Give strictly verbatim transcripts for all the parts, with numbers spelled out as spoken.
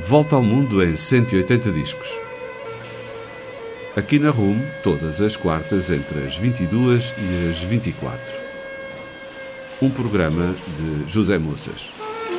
Volta ao Mundo em cento e oitenta discos. Aqui na R U M, todas as quartas entre as vinte e duas e as vinte e quatro. Um programa de José Moças.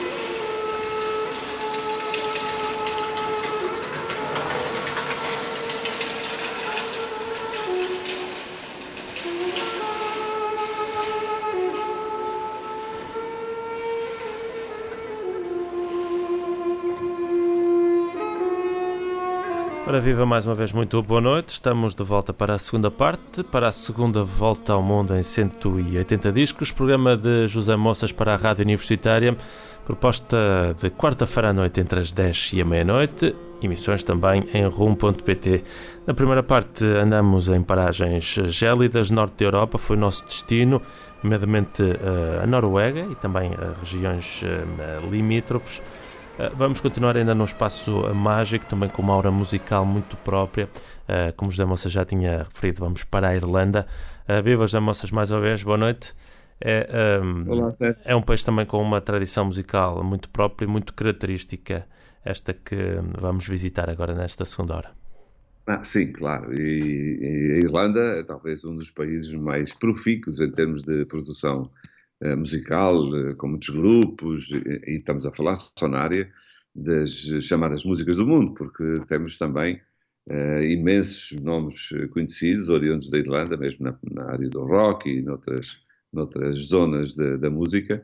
Ora viva, mais uma vez muito boa noite, estamos de volta para a segunda parte, para a segunda volta ao mundo em cento e oitenta discos, programa de José Moças para a Rádio Universitária, proposta de quarta-feira à noite entre as dez e a meia-noite, emissões também em rum ponto pt. Na primeira parte andamos em paragens gélidas, norte da Europa, foi o nosso destino, nomeadamente a Noruega e também regiões limítrofes. Vamos continuar ainda num espaço mágico, também com uma aura musical muito própria. Como José Moças já tinha referido, vamos para a Irlanda. Viva, José Moças, mais uma vez, boa noite. É, um, Olá, Sérgio. É um país também com uma tradição musical muito própria e muito característica, esta que vamos visitar agora nesta segunda hora. Ah, sim, claro. E, e a Irlanda é talvez um dos países mais profícuos em termos de produção Uh, musical, uh, com muitos grupos, e, e estamos a falar só na área das chamadas músicas do mundo, porque temos também uh, imensos nomes conhecidos, oriundos da Irlanda, mesmo na, na área do rock e noutras, noutras zonas de, da música,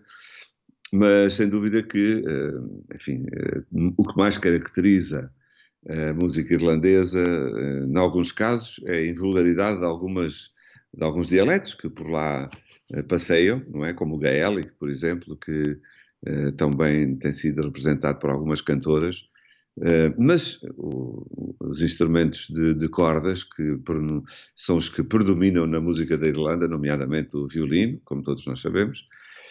mas sem dúvida que, uh, enfim, uh, o que mais caracteriza a música irlandesa, uh, em alguns casos, é a invulgaridade de algumas de alguns dialetos que por lá uh, passeiam, não é? Como o gaélico, por exemplo, que uh, também tem sido representado por algumas cantoras, uh, mas o, os instrumentos de, de cordas que são os que predominam na música da Irlanda, nomeadamente o violino, como todos nós sabemos,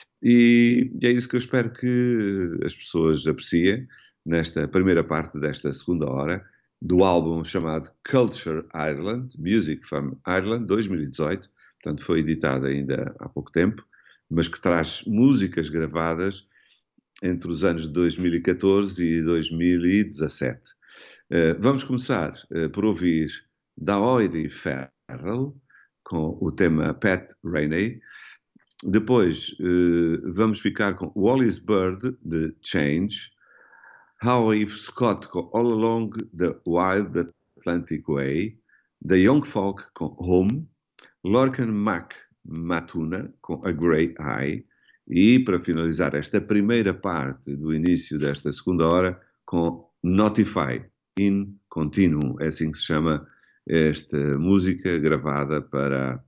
e, e é isso que eu espero que as pessoas apreciem nesta primeira parte desta segunda hora, do álbum chamado Culture Ireland, Music from Ireland, dois mil e dezoito, portanto foi editado ainda há pouco tempo, mas que traz músicas gravadas entre os anos de dois mil e catorze e dois mil e dezassete. Uh, vamos começar uh, por ouvir Daoire Farrell, com o tema Pat Rainey. Depois uh, vamos ficar com Wallis Bird, de Change, Howie Scott com All Along the Wild Atlantic Way, The Young Folk com Home, Lorcan Mac Matuna com A Grey Eye e, para finalizar esta primeira parte do início desta segunda hora, com Notify in Continuum, é assim que se chama esta música gravada para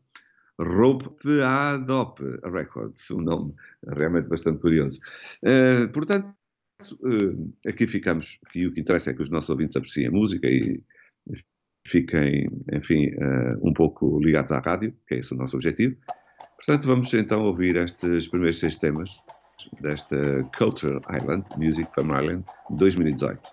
Rope Adop Records, um nome realmente bastante curioso. Uh, portanto, Uh, aqui ficamos, que o que interessa é que os nossos ouvintes apreciem a música e fiquem, enfim, uh, um pouco ligados à rádio, que é esse o nosso objetivo. Portanto, vamos então ouvir estes primeiros seis temas desta Culture Ireland, Music from Ireland, dois mil e dezoito.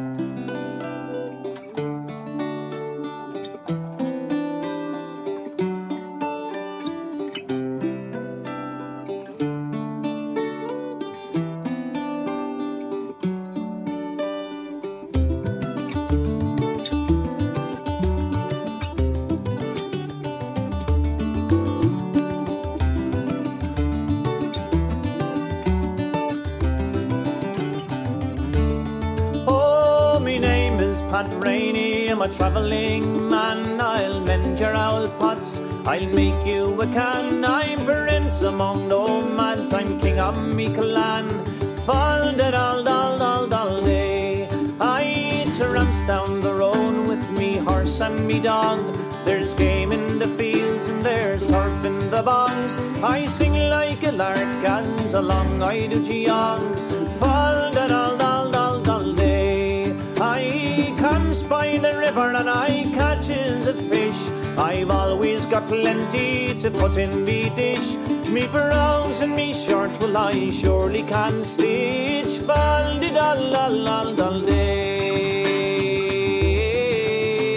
Pat Rainey, I'm a travelling man. I'll mend your owl pots, I'll make you a can. I'm prince among nomads, I'm king of me clan. Fall da dal dal dal dal day. I tramps down the road with me horse and me dog. There's game in the fields and there's turf in the bogs. I sing like a lark as along I do jog. Fall da dal dal dal dal day. I comes by the river and I catches a fish. I've always got plenty to put in me dish. Me brows and me shirt will I surely can stitch. Fall di dal dal dal dal day.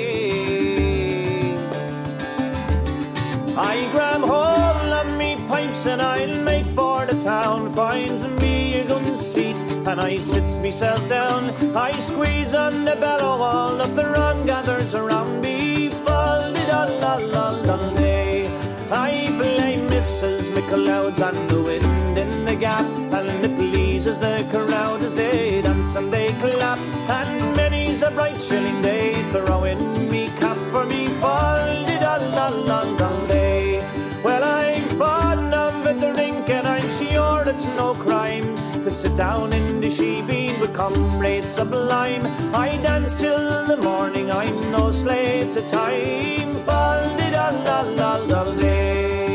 I grab hold of me pipes pipes and I'll make for the town. Finds me a good seat and I sits myself down. I squeeze on the bellow wall of the run gathers around me. Fall-de-da-la-la-la-day. I play Missus McLeod's and the wind in the gap, and it pleases the crowd as they dance and they clap. And many's a bright shilling day throwing me cap for me. Fall-de-da-la-la-la-day. Well, I'm fond of it, the rink, and I'm sure it's no crime to sit down in the shebeen with comrades sublime. I dance till the morning, I'm no slave to time. Fall-de-da-la-la-la-day.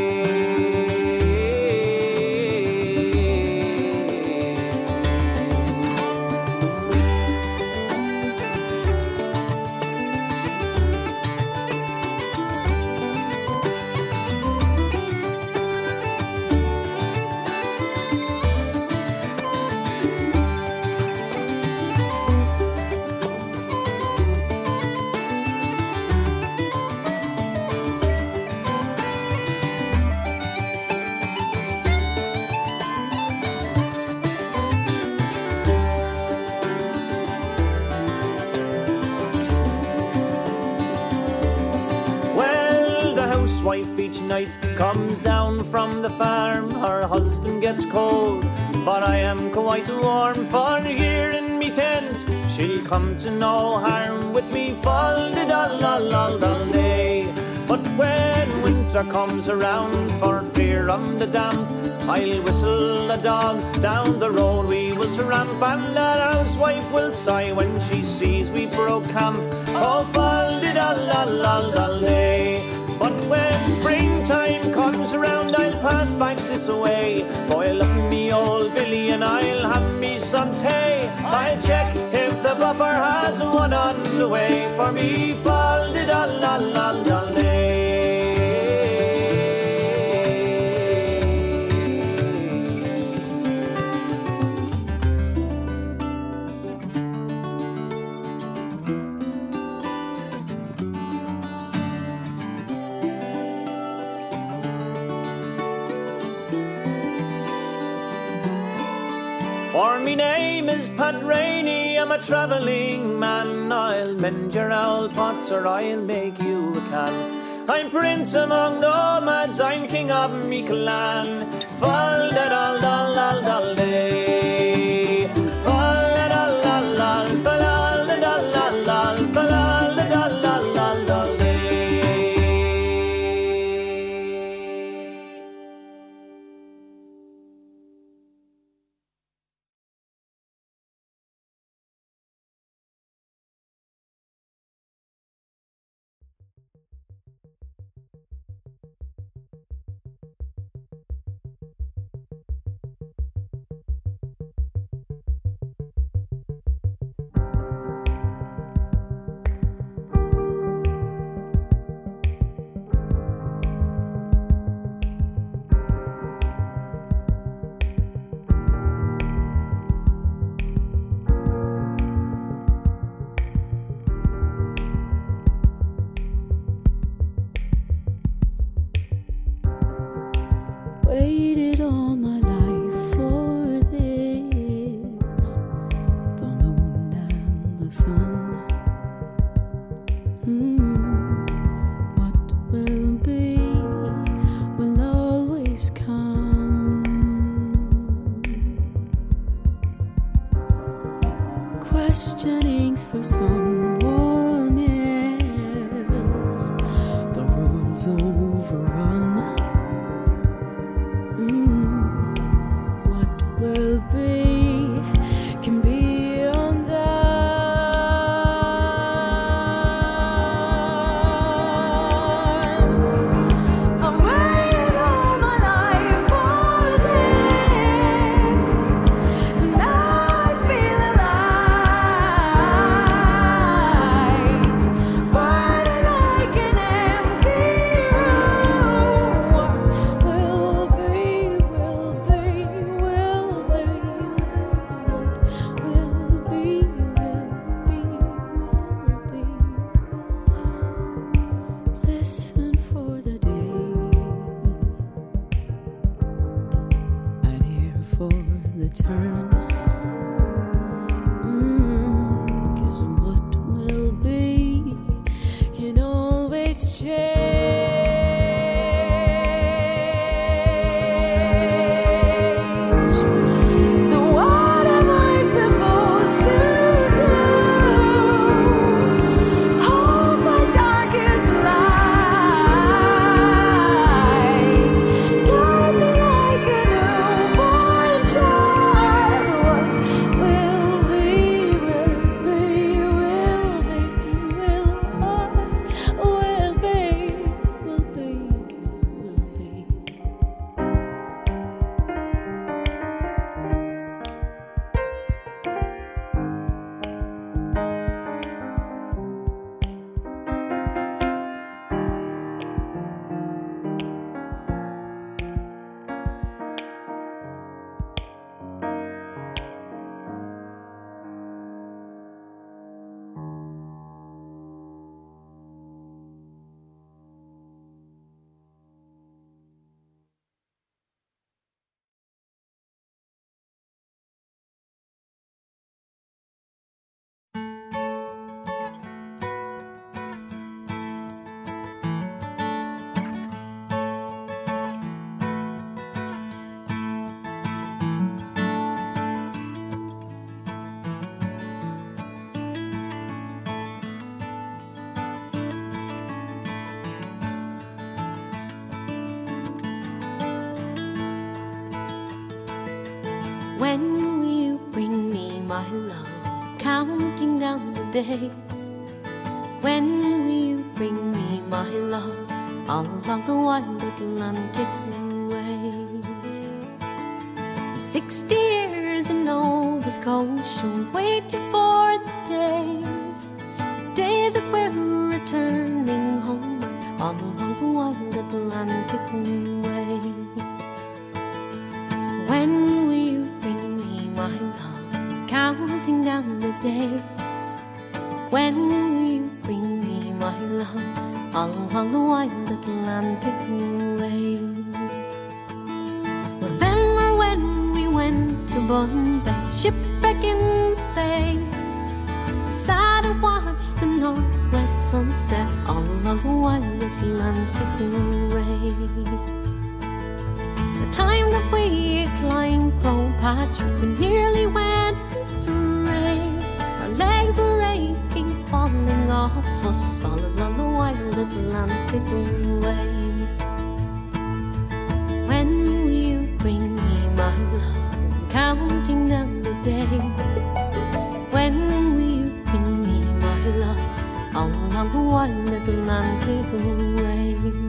Wife each night comes down from the farm. Her husband gets cold, but I am quite warm. For here in me tent she'll come to no harm with me. Fall-de-da-la-la-la-day. But when winter comes around, for fear of the damp, I'll whistle a dog down the road we will tramp. And that housewife will sigh when she sees we broke camp. Oh, fall-de-da-la-la-la-day. But when springtime comes around, I'll pass back this way. Boil up me old Billy and I'll have me some tea. I'll check if the buffer has one on the way for me. Fall-de-da-la-la-la-day. For me name is Pat Rainey, I'm a travelling man. I'll mend your old pots or I'll make you a can. I'm prince among nomads, I'm king of me clan. Fall-da-da-la-la-la-day. Fall-da-da-la-la, fall-da-da-la-la, fall-da-da-la-la-la-day. Waited all my life for this, the moon and the sun. Mm, what will be will always come. Questionings for someone else, the rules overrun. Will be can be undone. I've waited all my life for this, and I feel alive, burning like an empty room. return. Mm, 'cause what will be can always change. So what am I supposed to do? Hold my darkest light, guide me like a newborn child. What will be, will be, will be, will what will be, will be, will be. When will you bring me my love? Counting down the days. When will you bring me my love? All along the wild Atlantic way. Sixty years in Nova Scotia, waiting for the day, day that we're returning home. All along the wild Atlantic way. When will you bring me my love? Counting down the days. When will you bring me my love? All along the wild Atlantic way. Remember when we went to Bombay, shipwreck in the bay? We sat and watched the northwest sunset all along the wild Atlantic way. The time that we climbed Crow Patch, we nearly went astray. Our legs were aching, falling off us all along the wild Atlantic way. When will you bring me my love? Counting down the days. When will you bring me my love? All along the wild Atlantic way.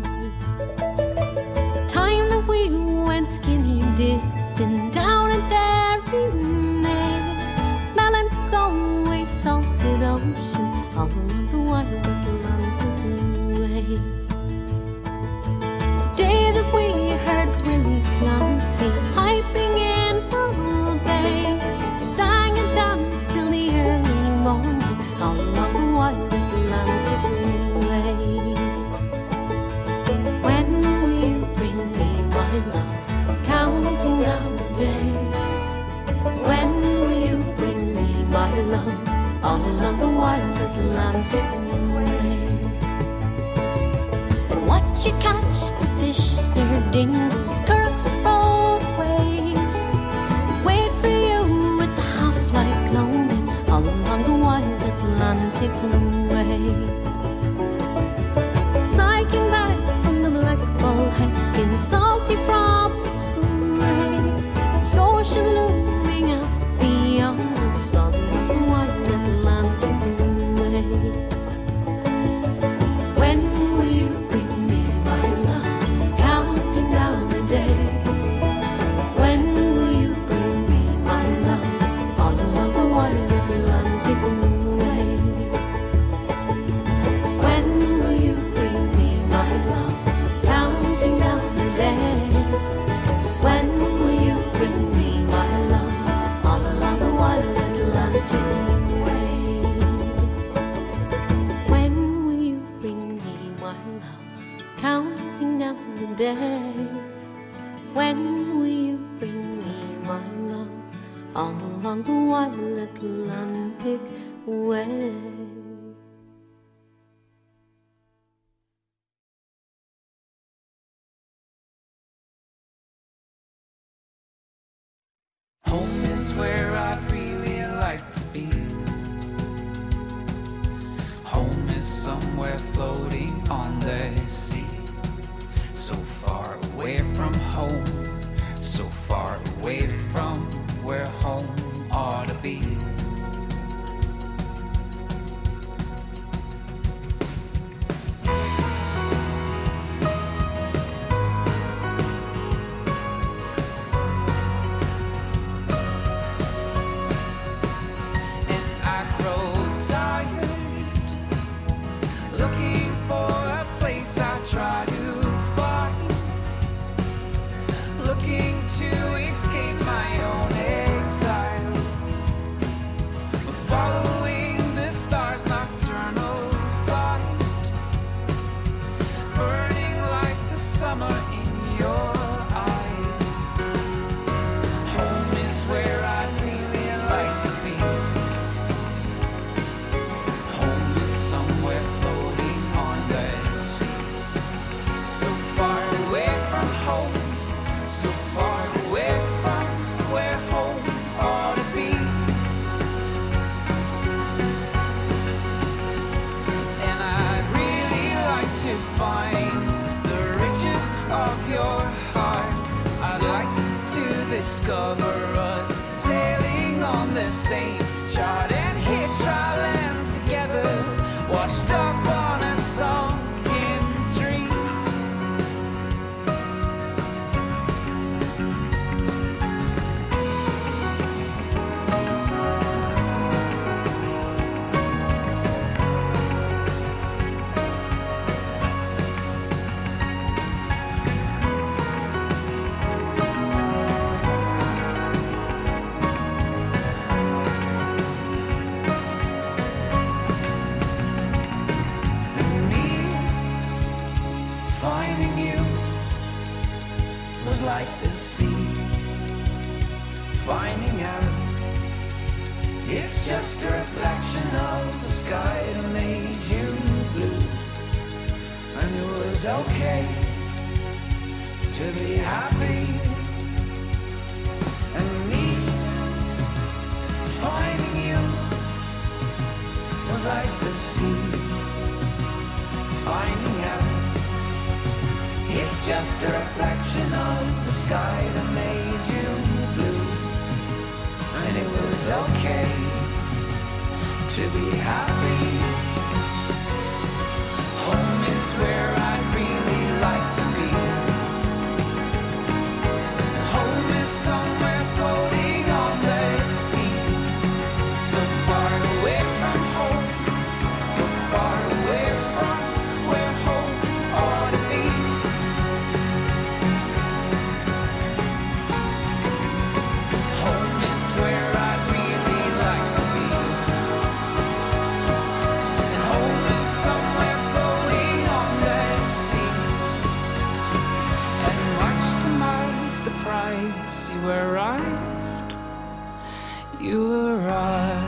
Time that we went skinny dipping down a dairy maid, smelling Galway salted ocean all along the wild Atlantic way. The day that we heard Willie Clancy piping in Hull Bay, we sang and danced till the early morning all along the wild Atlantic way. When will you bring me my love? Counting down the days. When will you bring me my love? All along the wild Atlantic way. And watch you catch the fish, their dingles, Kirk's Broadway. Wait for you with the half-light gloaming all along the wild Atlantic way. Cycling back from the Black Ball Head, skin salty from its parade. The ocean looming out beyond us all along the wild Atlantic way. When will you bring me my love? Counting down the days. When will you bring me my love? All along the wild Atlantic way. When will you bring me my love? Counting down the days. When will you bring me my love? All along the wild Atlantic way. When will you bring me my love? Counting down the days. When will you bring me my love? all along the wild Atlantic way. Home is where I'd really like to be. Home is somewhere floating on the sea, so far away from home, so far away from where home ought to be. Discover us sailing on the same chart and hit dry land together, washed up on a sunken dream. Like the sea, finding out it's just a reflection of the sky that made you blue. And it was okay to be happy. And me finding you was like the sea, finding out it's just a reflection of the sky that made you blue. And it was okay to be happy. Home is where I'd really like to be. Home is somewhere floating on the sea, so far away from home, so far away from where home ought to be. You arrived, you arrived.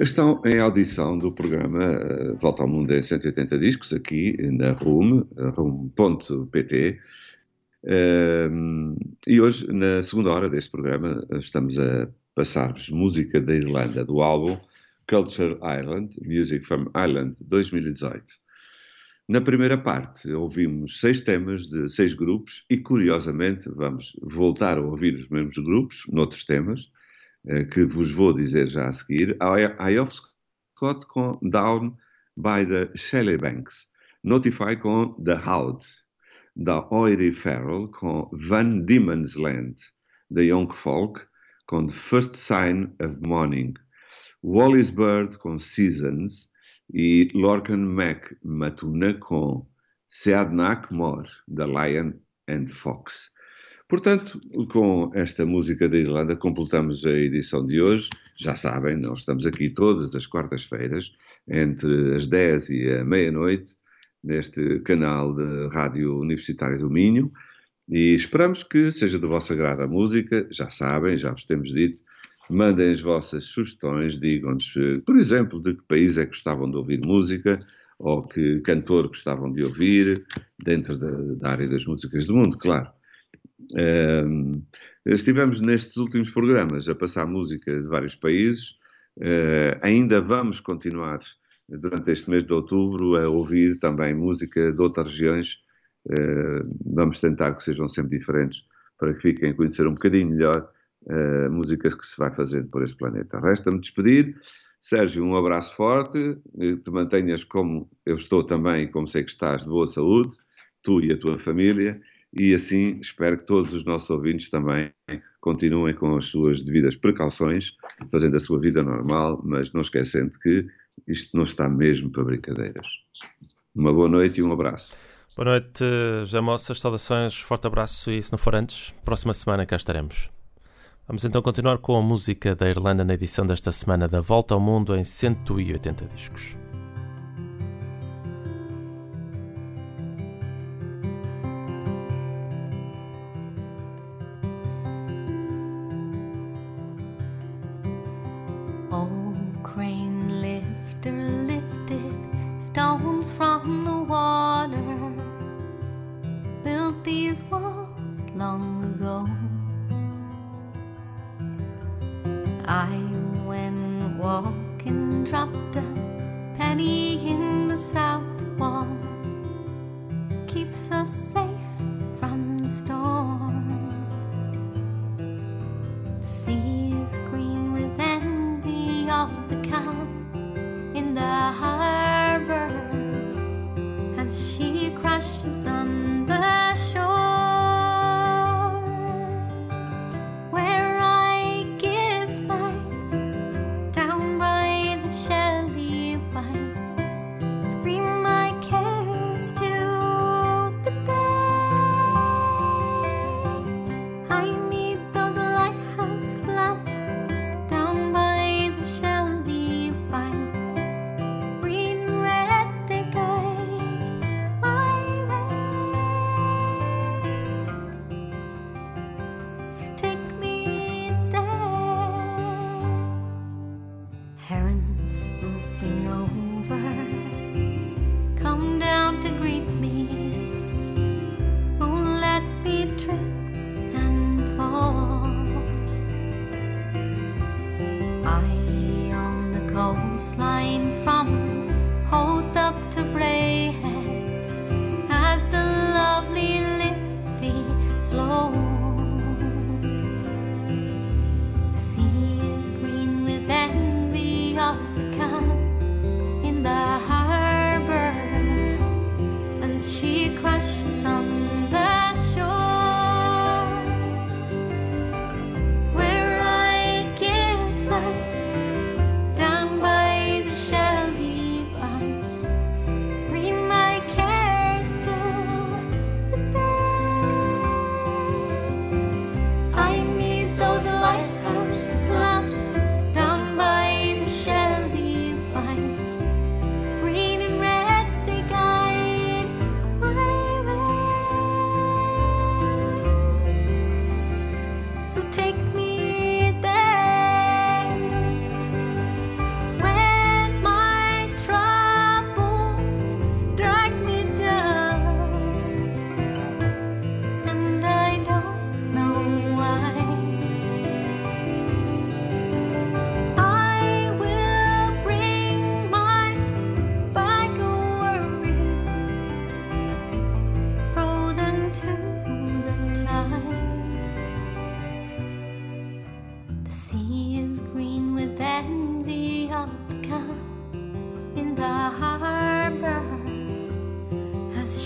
Estão em audição do programa uh, Volta ao Mundo em cento e oitenta discos, aqui na Room, room ponto pt. Uh, e hoje, na segunda hora deste programa, estamos a passar-vos música da Irlanda, do álbum Culture Ireland, Music from Ireland, dois mil e dezoito. Na primeira parte, ouvimos seis temas de seis grupos e, curiosamente, vamos voltar a ouvir os mesmos grupos, noutros temas, que vos vou dizer já a seguir. Eye of Scott com Down by the Shellybanks, Notify com The Hound, da Oiri Farrell com Van Diemen's Land, The Young Folk com The First Sign of Morning, Wallis Bird com Seasons e Lorcan Mac Matuna com Seadnak Mor, da Lion and Fox. Portanto, com esta música da Irlanda, completamos a edição de hoje. Já sabem, nós estamos aqui todas as quartas-feiras, entre as dez e a meia-noite, neste canal de Rádio Universitária do Minho, e esperamos que seja do vosso agrado a música. Já sabem, já vos temos dito, mandem as vossas sugestões, digam-nos, por exemplo, de que país é que gostavam de ouvir música, ou que cantor gostavam de ouvir, dentro da, da área das músicas do mundo, claro. Uh, estivemos nestes últimos programas a passar música de vários países, uh, ainda vamos continuar durante este mês de outubro a ouvir também música de outras regiões. Uh, vamos tentar que sejam sempre diferentes para que fiquem a conhecer um bocadinho melhor a uh, música que se vai fazendo por este planeta. Resta-me despedir. Sérgio, um abraço forte, te mantenhas como eu estou também, como sei que estás, de boa saúde, tu e a tua família. E assim espero que todos os nossos ouvintes também continuem com as suas devidas precauções, fazendo a sua vida normal, mas não esquecendo que isto não está mesmo para brincadeiras. Uma boa noite e um abraço. Boa noite, José Moças, saudações, forte abraço e, se não for antes, próxima semana cá estaremos. Vamos então continuar com a música da Irlanda na edição desta semana da Volta ao Mundo em cento e oitenta discos.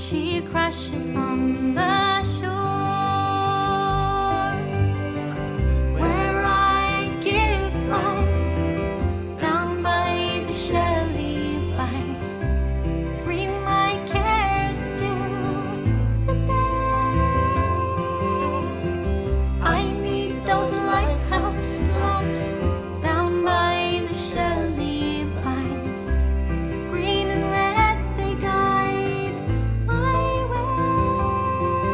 she crashes on the shore where I give life down by the shelly banks. Scream my cares to the day. I need those lighthouse lamps down by the shelly banks. Green and red they guide my way.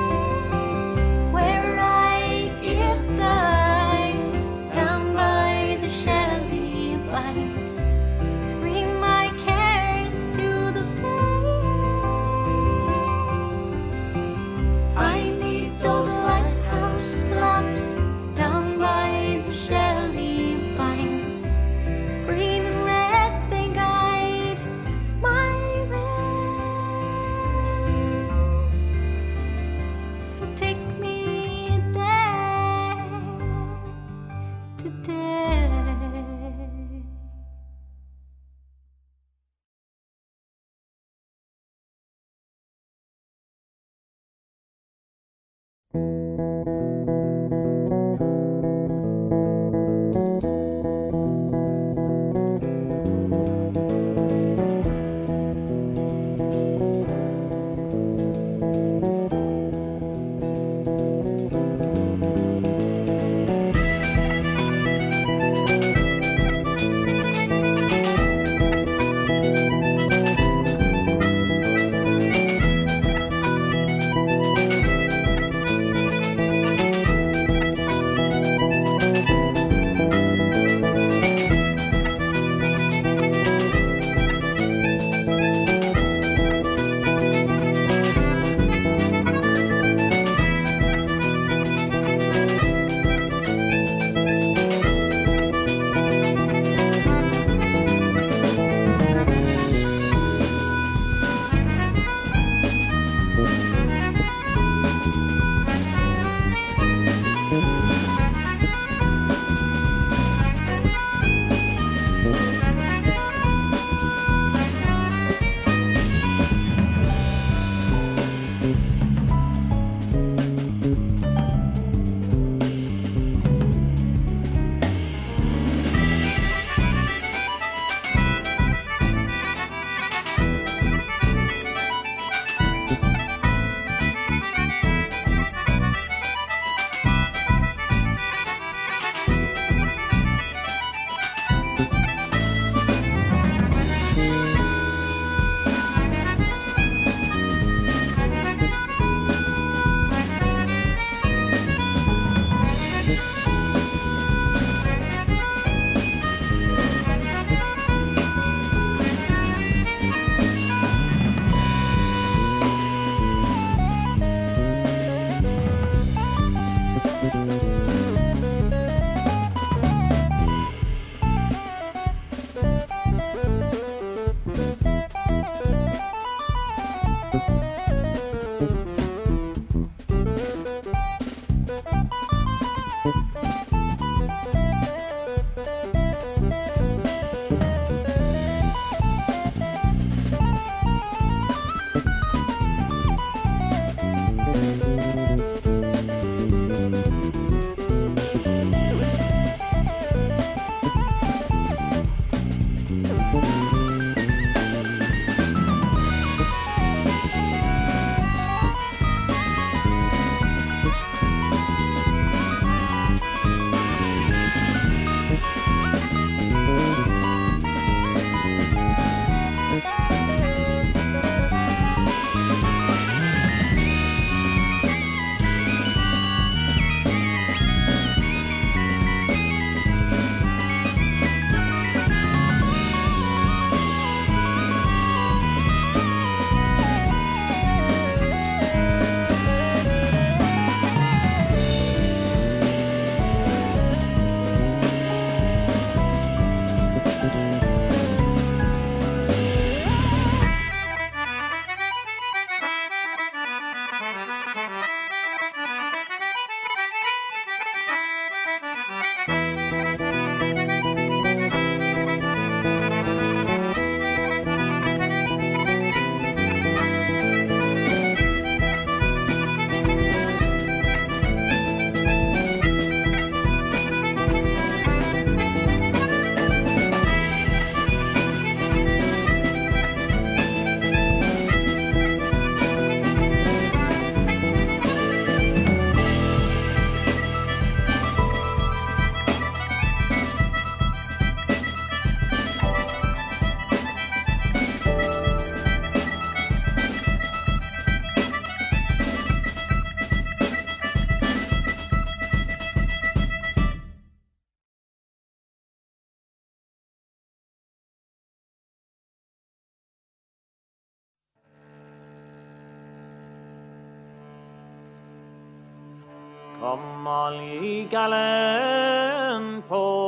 Come all ye gallant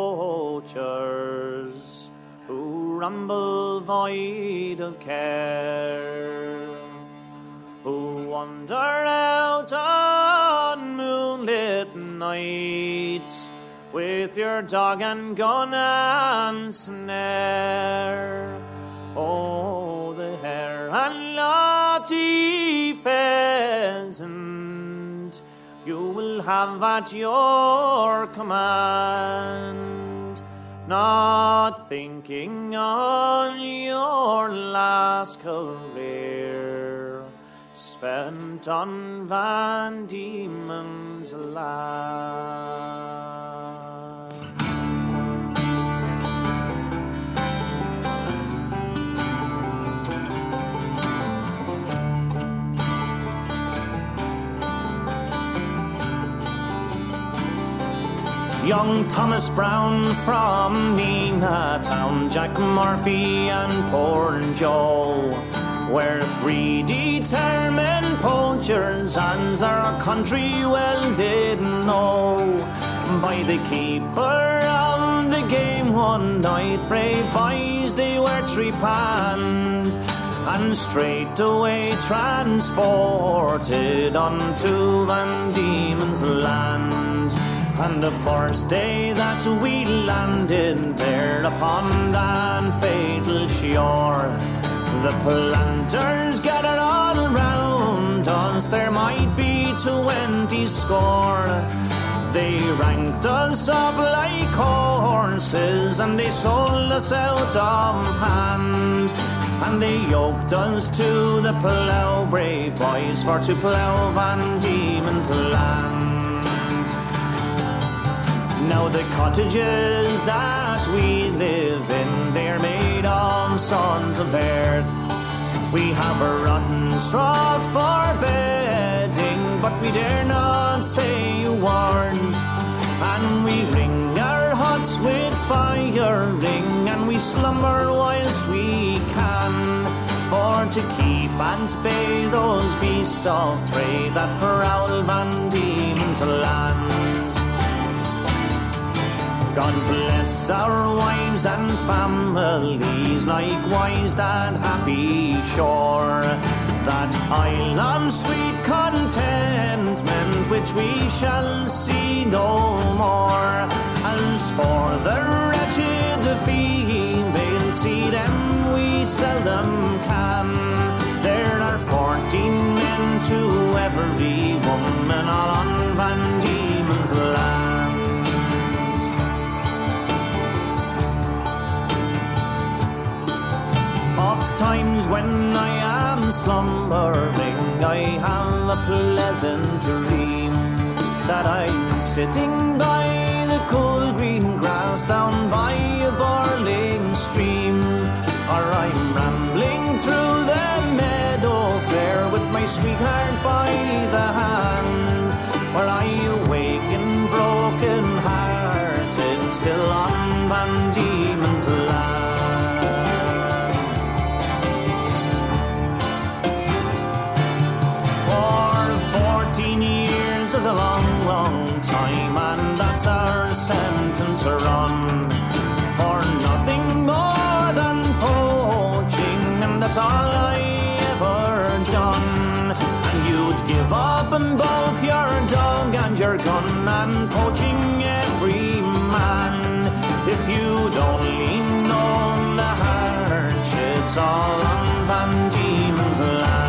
poachers who ramble void of care, who wander out on moonlit nights with your dog and gun and snare. Oh, the hare and lofty pheasant you will have at your command, not thinking on your last career spent on Van Diemen's land. Young Thomas Brown from Nina Town, Jack Murphy and poor Joe were three determined poachers, and our country well did know. By the keeper of the game one night, brave boys they were trepanned, and straight away transported unto Van Diemen's land. And the first day that we landed there upon that fatal shore, the planters gathered all around us, there might be twenty score. They ranked us off like horses, and they sold us out of hand, and they yoked us to the plough, brave boys, for to plough Van Diemen's land. Now the cottages that we live in, they're made of sons of earth. We have a rotten straw for bedding, but we dare not say a word. And we ring our huts with firing, and we slumber whilst we can, for to keep and bay those beasts of prey that prowl Van Diemen's land. God bless our wives and families, likewise that happy shore, that isle of sweet contentment which we shall see no more. As for the wretched female, see them we seldom can. There are fourteen men to every woman, all on Van Diemen's land. Oft times when I am slumbering, I have a pleasant dream that I'm sitting by the cool green grass down by a boiling stream, or I'm rambling through the meadow fair with my sweetheart by the hand, where I awaken broken hearted, still on Van Diemen's land. Fourteen years is a long, long time, and that's our sentence run for nothing more than poaching, and that's all I ever done. And you'd give up on both your dog and your gun, and poaching every man, if you'd only known the hardships all on Van Diemen's land.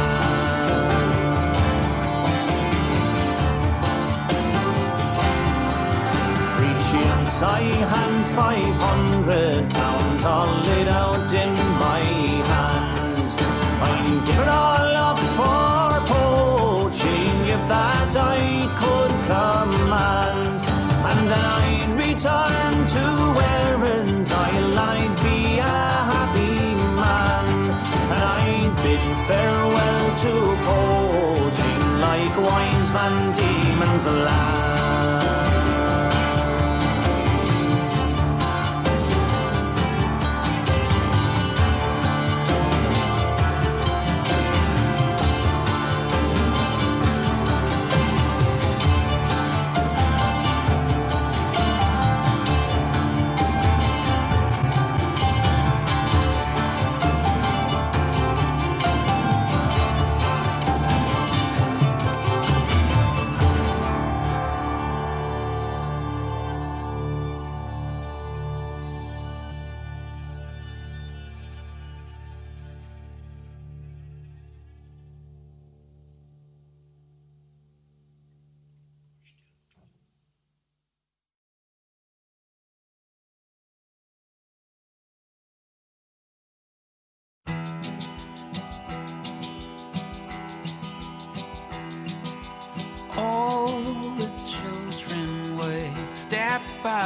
I had five hundred pounds all laid out in my hand. I'd give it all up for poaching if that I could command, and then I'd return to Erin's Isle. I'd be a happy man, and I'd bid farewell to poaching, likewise Van Diemen's land.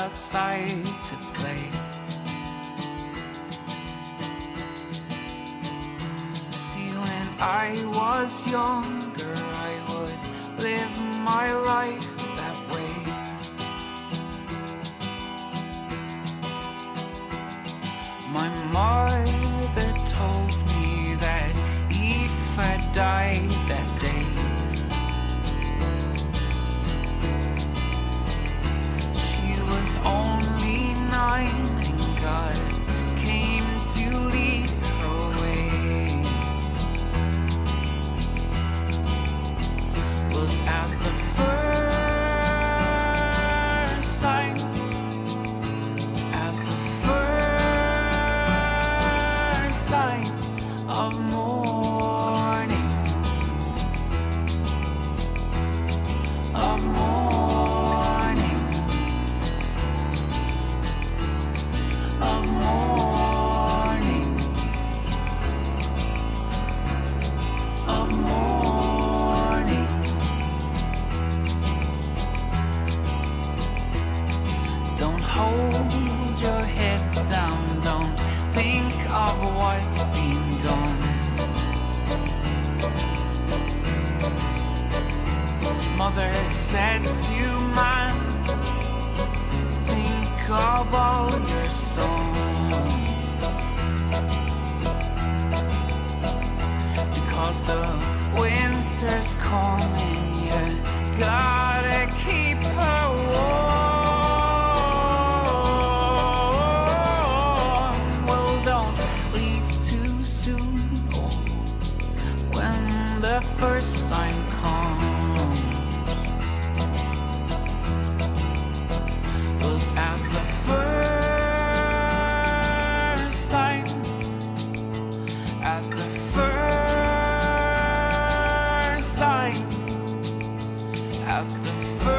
outside to play. See, when I was younger, I would live my life that way. My mother told me that if I died that day, she was only nine and God came to lead her away. Was at the first sign, at the first sign of morning, of morning, of morning, of morning. Don't hold your head down, don't think of what's been done. Mother said to man, think of all your sons, because the winter's coming, you gotta keep her warm. Well, don't leave too soon, or when the first sign comes. Was at the first sign, at the first sign, at the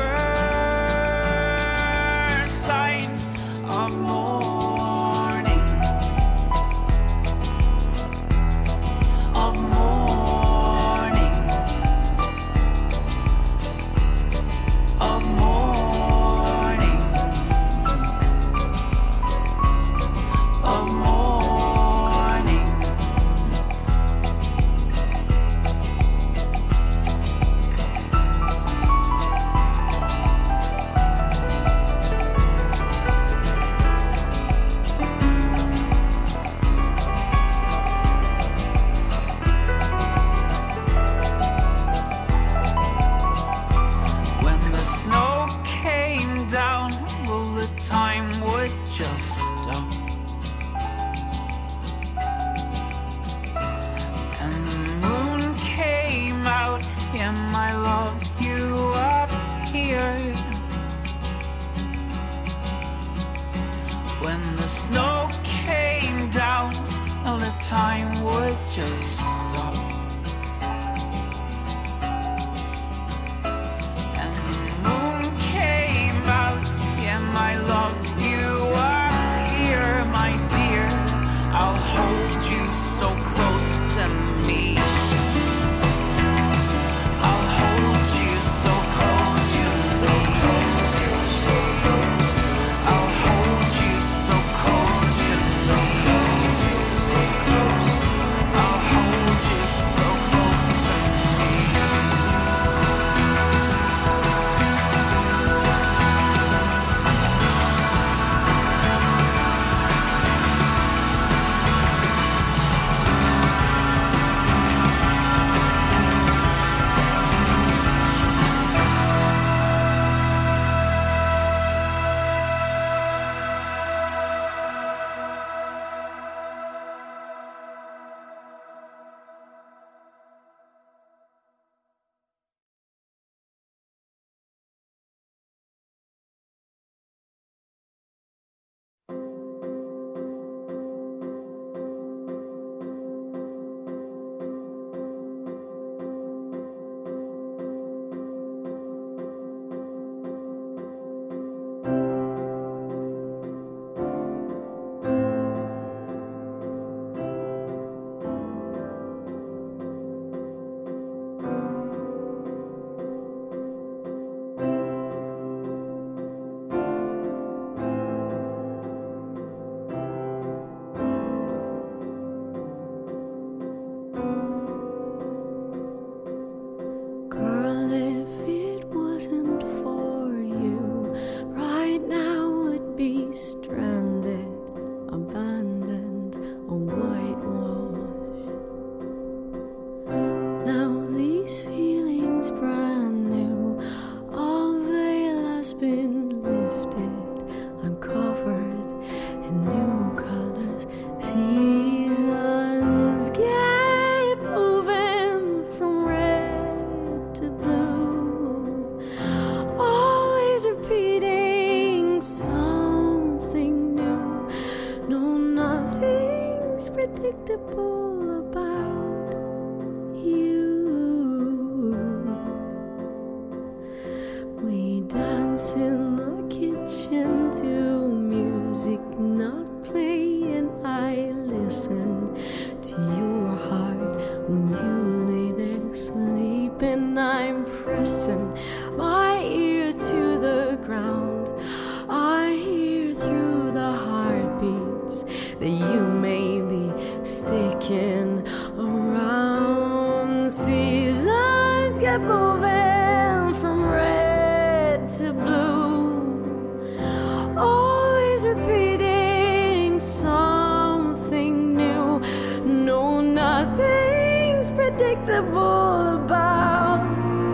first sign of morning, of morning, of morning, of morning. When the snow came down, well, the time would just stop, and the moon came out. Yeah, my love, you up here. When the snow came down, well, the time would just stop, and the moon came out. Yeah, my love, you are here, my dear. I'll hold you so close to me. I'll hold you so close to me. I'll hold you so close to me. I'll hold you I'm pressing my ear to the ground. I hear through the heartbeats that you may be sticking around. Seasons get moving from red to blue, always repeating something new. No, nothing's predictable about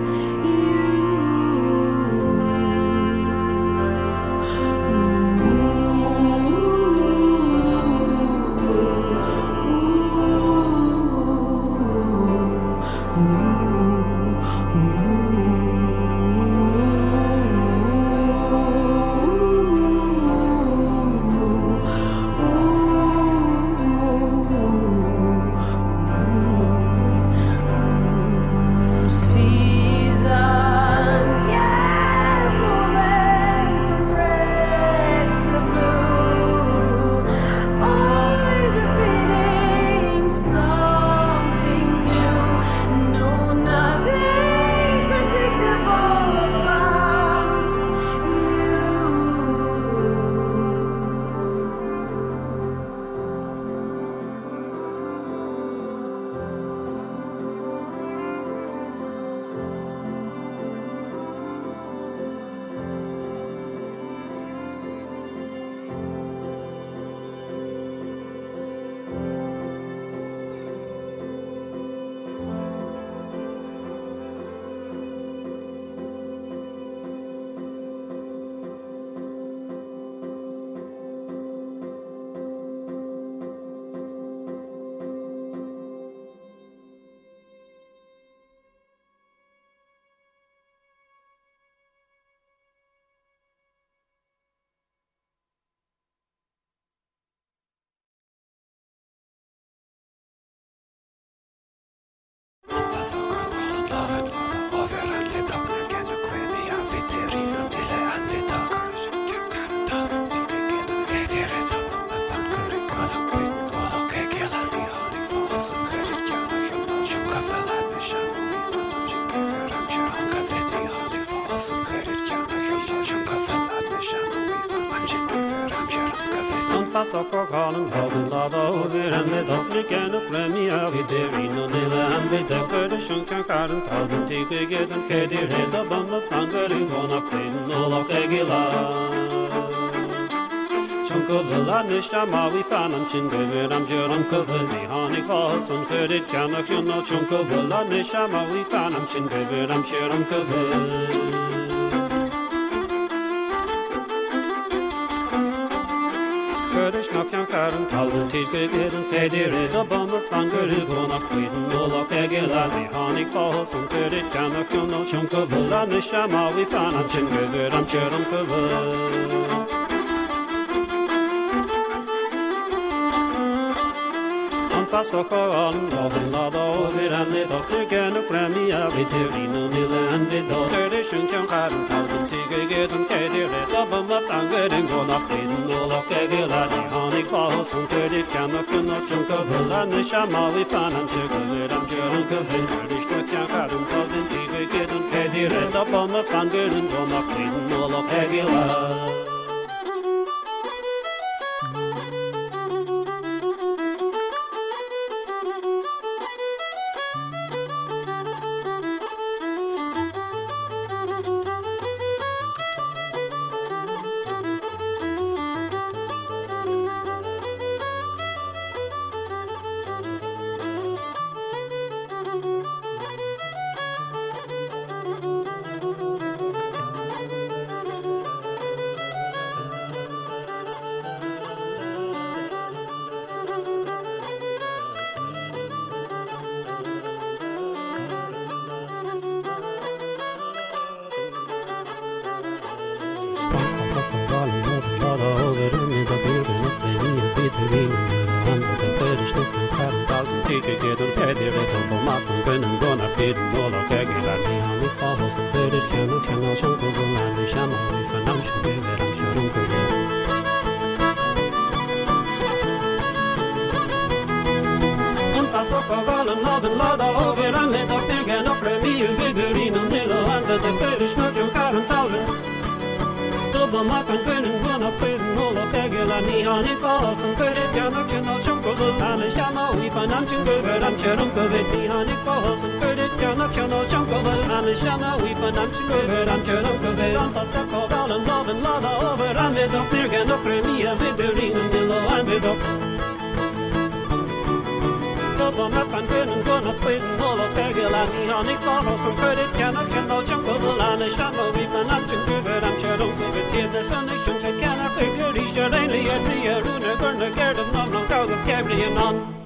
Soccer calling, loving, love over and the dog again, a premier with the Reno de la and with the Kurdish and Kankaran, Talbot, take a get and Kedi, red up on the Fanger and gonna play no lock Agila. Chunko Villa, Nishama, we found him, Chingo, I'm Jeronko, the Honey Falls, on Kurdish Kanak, you know, Chunko Villa, Nishama, we found him, Chingo, I'm Jeronko. Kurdish knock young Karen, Talbot, teach good and Kedi, red up on the Fanger, gonna play no lock Agila, the Honey Falls, on Kurdish Kanak, you know, Chunko Villa, Nishama, we found him, Chingo, I'm Jeronko. Fasochon, loving love over and the doctor again, a Grammy, every Terino, Nilla and the dog, Kurdish and Kankaran, Talbot, Tigger, and Kedi, red up on the Fanger, and go up in no lock Agila, the Honey Falls, and Kurdish Kanak, and not Chunko Villa, and the Shama, we found and Sugar, I'm Jeronko, Kurdish Kankaran, Talbot, Tigger, and Kedi, red up on the Fanger, and go up in no lock Agila. sokkal en laven lada over en met dat nergen op remi vidurin en nilo en de de kurish nog jo karen talven Dubbel maar van kunnen gewoon op in nolo kegel en niet aan in vals en kurit ja nog je nog chonko wil aan is ja nou wie van am chungo ver am cherum ko vet niet aan in vals en kurit ja nog je nog chonko wil aan is ja nou wie van am chungo ver am cherum ko vet aan tas sokkal en laven lada over en met dat nergen op remi vidurin en nilo en met dat Dubbel maar van kunnen gewoon op in nolo kegel en niet aan in vals en kurit ja nog je nog chonko wil aan is ja nou wie van am chungo ver am cherum ko vet hier de sun is schon kann ich gericht rein hier hier runter gern gern nam nam kaug of every and on